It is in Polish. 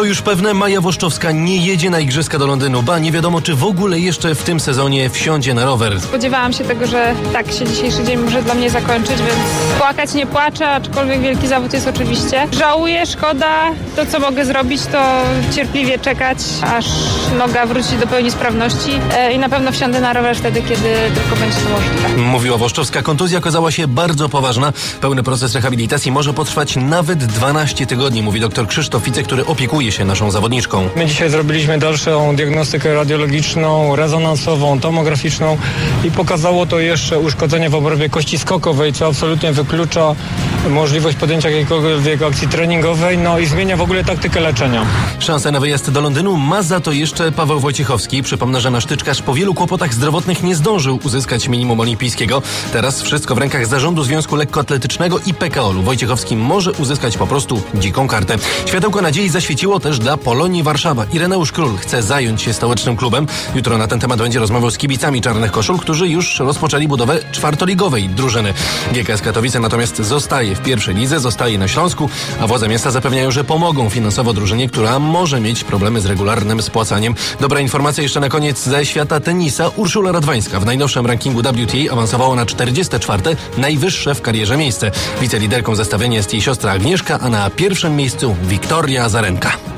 To już pewne, Maja Włoszczowska nie jedzie na igrzyska do Londynu, ba nie wiadomo, czy w ogóle jeszcze w tym sezonie wsiądzie na rower. Spodziewałam się tego, że tak się dzisiejszy dzień może dla mnie zakończyć, więc płakać nie płaczę, aczkolwiek wielki zawód jest oczywiście. Żałuję, szkoda, to co mogę zrobić to cierpliwie czekać, aż noga wróci do pełni sprawności i na pewno wsiądę na rower wtedy, kiedy tylko będzie to możliwe. Mówiła Włoszczowska, kontuzja okazała się bardzo poważna. Pełny proces rehabilitacji może potrwać nawet 12 tygodni, mówi dr Krzysztof Fice, który opiekuje się naszą zawodniczką. My dzisiaj zrobiliśmy dalszą diagnostykę radiologiczną, rezonansową, tomograficzną i pokazało to jeszcze uszkodzenie w obrębie kości skokowej, co absolutnie wyklucza możliwość podjęcia jakiejkolwiek akcji treningowej, no i zmienia w ogóle taktykę leczenia. Szansę na wyjazd do Londynu ma za to jeszcze Paweł Wojciechowski. Przypomnę, że nasz tyczkarz po wielu kłopotach zdrowotnych nie zdążył uzyskać minimum olimpijskiego. Teraz wszystko w rękach zarządu Związku Lekkoatletycznego i PKOL-u. Wojciechowski może uzyskać po prostu dziką kartę. Światełko nadziei zaświeciło też dla Polonii Warszawa. Ireneusz Król chce zająć się stołecznym klubem. Jutro na ten temat będzie rozmawiał z kibicami Czarnych Koszul, którzy już rozpoczęli budowę czwartoligowej drużyny. GKS Katowice natomiast zostaje w pierwszej lidze, zostaje na Śląsku, a władze miasta zapewniają, że pomogą finansowo drużynie, która może mieć problemy z regularnym spłacaniem. Dobra informacja jeszcze na koniec ze świata tenisa. Urszula Radwańska w najnowszym rankingu WTA awansowała na 44. najwyższe w karierze miejsce. Wiceliderką zestawienia jest jej siostra Agnieszka, a na pierwszym miejscu Wiktoria Azarenka.